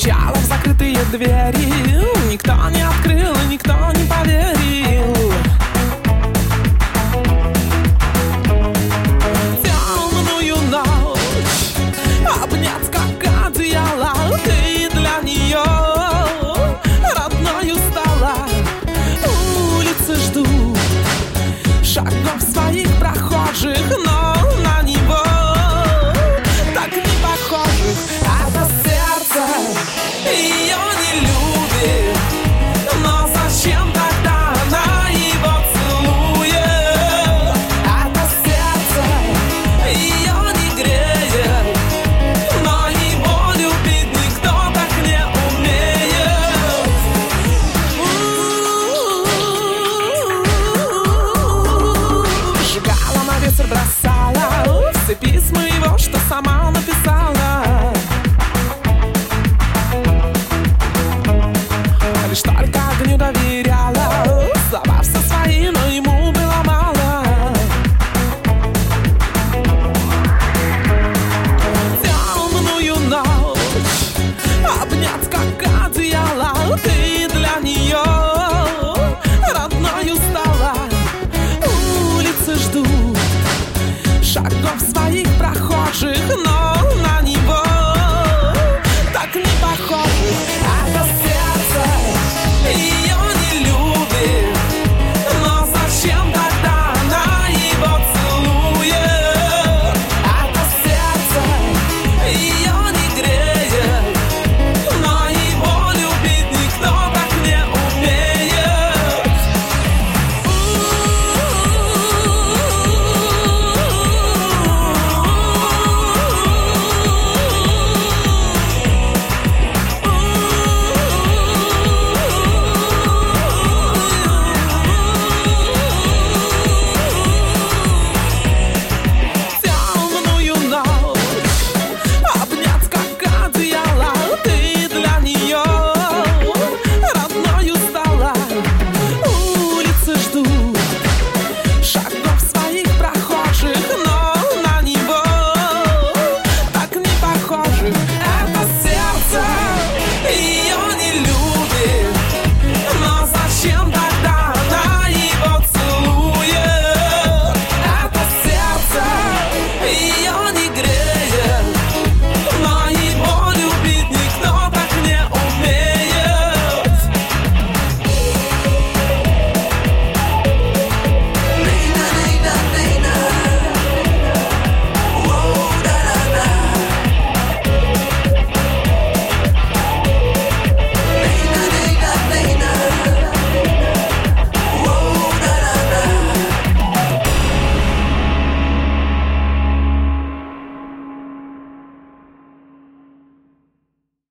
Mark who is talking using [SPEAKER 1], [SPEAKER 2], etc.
[SPEAKER 1] Стучала в закрытые двери, никто не открыл и никто не поверил. Темную ночь обнять как одеяло, ты для нее родною стала. Улицы ждут шагов своих прохожих, но на него так не похожих. Это сердце ее не любит, но зачем тогда она его целует? Это сердце ее не греет, но его любить никто так не умеет. Сжигала, на ветер бросала все письма его, что сама написала. Лишь только огню доверяла, слова все свои, но ему было мало. Темную ночь обнять как одеяло, ты для нее родною стала. Улицы ждут шагов своих прохожих, но на него так не похожих.